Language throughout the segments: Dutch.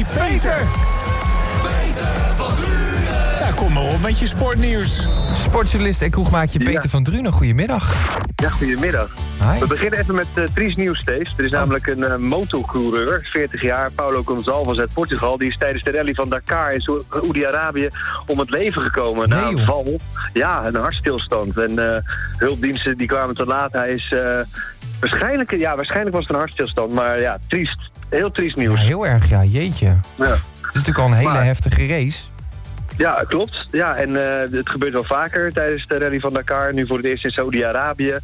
Hey, Peter! Ja, kom maar op met je sportnieuws. Sportjournalist en kroegmaatje Peter van Drunen, goedemiddag. Ja, goedemiddag. Hi. We beginnen even met triest nieuws, Steve. Er is namelijk een motocoureur, 40 jaar, Paulo Gonçalves uit Portugal. Die is tijdens de rally van Dakar in Saoedi-Arabië om het leven gekomen na een val. Ja, een hartstilstand. En hulpdiensten die kwamen te laat. Hij is waarschijnlijk was het een hartstilstand. Maar ja, triest. Heel triest nieuws. Ja, heel erg, ja. Jeetje. Ja. Het is natuurlijk al een hele heftige race. Ja, klopt. Ja, en het gebeurt wel vaker tijdens de rally van Dakar. Nu voor het eerst in Saoedi-Arabië.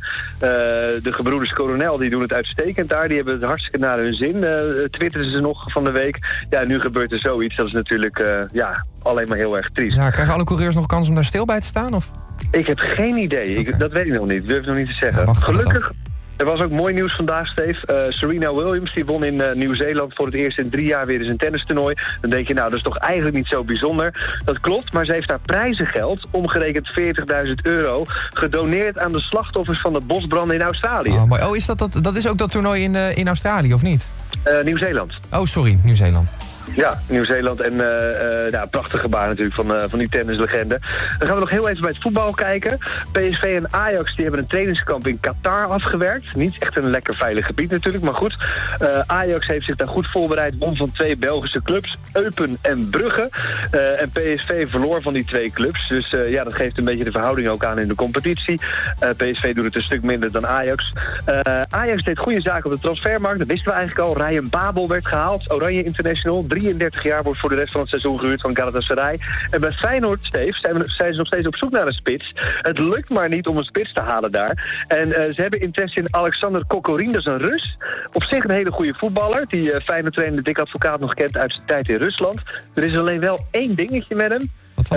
De gebroeders Coronel die doen het uitstekend daar. Die hebben het hartstikke naar hun zin. Twitterden ze nog van de week. Ja, nu gebeurt er zoiets. Dat is natuurlijk alleen maar heel erg triest. Ja, krijgen alle coureurs nog kans om daar stil bij te staan? Of? Ik heb geen idee. Okay. Dat weet ik nog niet. Durf ik nog niet te zeggen. Ja, gelukkig. Er was ook mooi nieuws vandaag, Steve. Serena Williams die won in Nieuw-Zeeland voor het eerst in 3 jaar weer eens een tennistoernooi. Dan denk je, nou, dat is toch eigenlijk niet zo bijzonder. Dat klopt, maar ze heeft haar prijzengeld, omgerekend €40.000, gedoneerd aan de slachtoffers van de bosbranden in Australië. Oh, mooi. Is dat is ook dat toernooi in Australië, of niet? Nieuw-Zeeland. Oh, sorry, Nieuw-Zeeland. Ja, Nieuw-Zeeland en prachtig gebaar natuurlijk van die tennislegende. Dan gaan we nog heel even bij het voetbal kijken. PSV en Ajax die hebben een trainingskamp in Qatar afgewerkt. Niet echt een lekker veilig gebied natuurlijk, maar goed. Ajax heeft zich daar goed voorbereid. Won van 2 Belgische clubs, Eupen en Brugge. En PSV verloor van die 2 clubs. Dus dat geeft een beetje de verhouding ook aan in de competitie. PSV doet het een stuk minder dan Ajax. Ajax deed goede zaken op de transfermarkt. Dat wisten we eigenlijk al. Ryan Babel werd gehaald. Oranje International. 33 jaar wordt voor de rest van het seizoen gehuurd van Galatasaray. En bij Feyenoord, Steve, zijn ze nog steeds op zoek naar een spits. Het lukt maar niet om een spits te halen daar. En ze hebben interesse in Alexander Kokorin, dat is een Rus. Op zich een hele goede voetballer, die Feyenoord-trainer Dick Advocaat nog kent uit zijn tijd in Rusland. Er is alleen wel 1 dingetje met hem.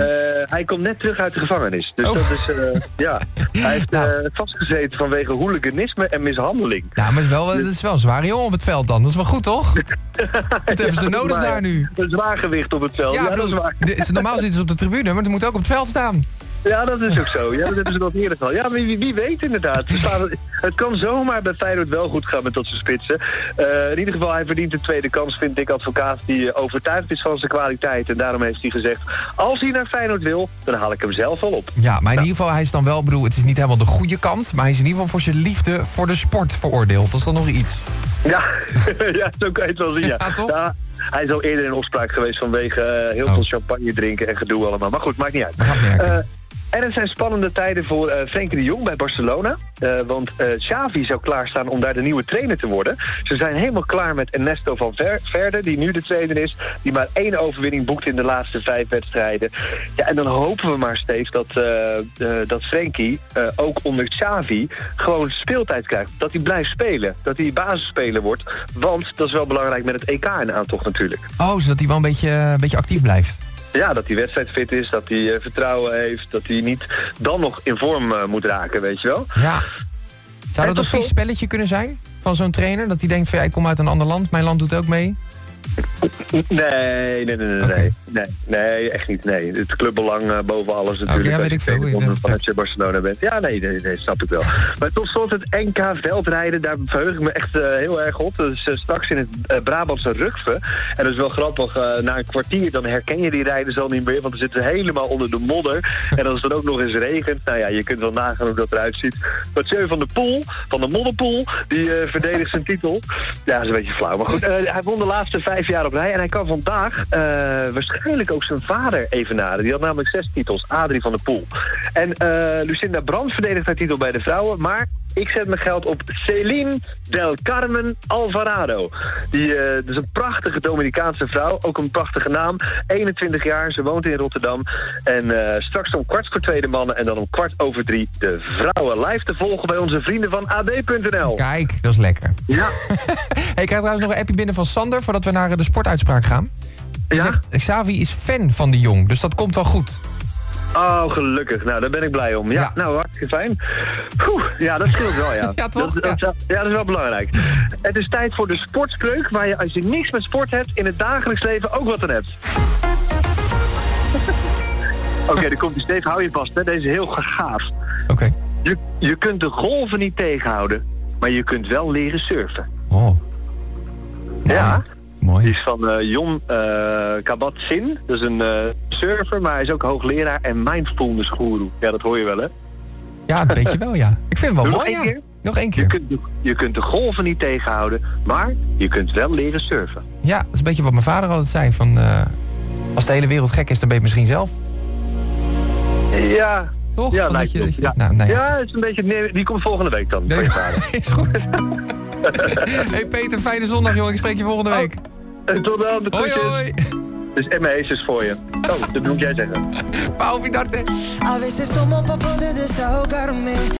Hij komt net terug uit de gevangenis. Dus dat is, hij heeft vastgezeten vanwege hooliganisme en mishandeling. Ja, maar het is wel een zware jongen op het veld dan. Dat is wel goed, toch? Dat hebben ze nodig daar nu. Een zwaargewicht op het veld. Ja, dat is waar. Normaal zitten ze op de tribune, maar ze moeten ook op het veld staan. Ja, dat is ook zo. Ja, dat hebben ze nog eerder al. Ja, maar wie weet inderdaad. Het kan zomaar bij Feyenoord wel goed gaan met dat ze spitsen. In ieder geval, hij verdient een tweede kans, vindt Dick Advocaat, die overtuigd is van zijn kwaliteit. En daarom heeft hij gezegd, als hij naar Feyenoord wil, dan haal ik hem zelf wel op. Ja, maar in ieder geval, hij is dan wel, het is niet helemaal de goede kant, maar hij is in ieder geval voor zijn liefde voor de sport veroordeeld. Dat is dan nog iets. Ja, ja, zo kan je het wel zien, ja. Ja, toch? Ja, hij is al eerder in opspraak geweest vanwege heel veel champagne drinken en gedoe allemaal. Maar goed, maakt niet uit. Dat gaat merken. En het zijn spannende tijden voor Frenkie de Jong bij Barcelona. Want Xavi zou klaarstaan om daar de nieuwe trainer te worden. Ze zijn helemaal klaar met Ernesto Valverde, die nu de trainer is. Die maar 1 overwinning boekt in de laatste 5 wedstrijden. Ja, en dan hopen we maar, Steve, dat Frenkie ook onder Xavi gewoon speeltijd krijgt. Dat hij blijft spelen. Dat hij basisspeler wordt. Want dat is wel belangrijk met het EK in aantocht natuurlijk. Oh, zodat hij wel een beetje actief blijft. Ja, dat hij wedstrijdfit is, dat hij vertrouwen heeft, dat hij niet dan nog in vorm moet raken, weet je wel. Ja. Zou dat een vies spelletje kunnen zijn van zo'n trainer? Dat hij denkt van, ik kom uit een ander land, mijn land doet ook mee? Nee, echt niet. Nee, het clubbelang boven alles natuurlijk. Ja, weet ik veel. Als je Barcelona bent. Ja, nee, snap ik wel. Maar tot slot het NK veldrijden, daar verheug ik me echt heel erg op. Dat is straks in het Brabantse Rukve. En dat is wel grappig, na een kwartier dan herken je die rijders al niet meer, want dan zitten ze helemaal onder de modder. En als het dan ook nog eens regent, nou ja, je kunt wel nagaan hoe dat eruit ziet. Mathieu van der Poel, van de modderpoel, die verdedigt zijn titel. Ja, dat is een beetje flauw. Maar goed, hij won de laatste 5 jaar op rij. En hij kan vandaag waarschijnlijk ook zijn vader evenaren. Die had namelijk 6 titels. Adrie van der Poel. En Lucinda Brandt verdedigt haar titel bij de vrouwen. Maar ik zet mijn geld op Celine del Carmen Alvarado. Dat is een prachtige Dominicaanse vrouw. Ook een prachtige naam. 21 jaar. Ze woont in Rotterdam. En straks om 2:15 de mannen. En dan om 2:15 de vrouwen. Live te volgen bij onze vrienden van ad.nl. Kijk, dat is lekker. Ja. Ik krijg trouwens nog een appje binnen van Sander, voordat we naar de sportuitspraak gaan. Die zegt, Xavi is fan van de Jong, dus dat komt wel goed. Oh, gelukkig. Nou, daar ben ik blij om. Ja. Nou, hartstikke fijn. Ja, dat scheelt wel, ja. Ja, toch? Dat is wel belangrijk. Het is tijd voor de sportspreuk, waar je als je niks met sport hebt, in het dagelijks leven ook wat aan hebt. Oké, dan komt die Steve, hou je vast, hè. Deze is heel gaaf. Oké. Je kunt de golven niet tegenhouden, maar je kunt wel leren surfen. Oh. Ja. Mooi. Mooi. Die is van Jon Kabat-Zinn. Dat is een surfer, maar hij is ook hoogleraar en mindfulness guru. Ja, dat hoor je wel, hè? Ja, een beetje wel, ja. Ik vind hem wel mooi, nog één keer? Nog één keer. Je kunt de golven niet tegenhouden, maar je kunt wel leren surfen. Ja, dat is een beetje wat mijn vader altijd zei. Van, als de hele wereld gek is, dan ben je het misschien zelf. Ja. Toch? Ja, lijkt je, me. Ja. Nou, nee, Ja, het is een beetje... Nee, die komt volgende week dan, van je vader. Is goed. Hey Peter, fijne zondag, joh. Ik spreek je volgende week. Tot dan, de Hoi, groetjes. hoi. Dus M&A's is voor je. Oh, dat moet jij zeggen. Pau, vidarte. A veces tomo pa poder desahogarme.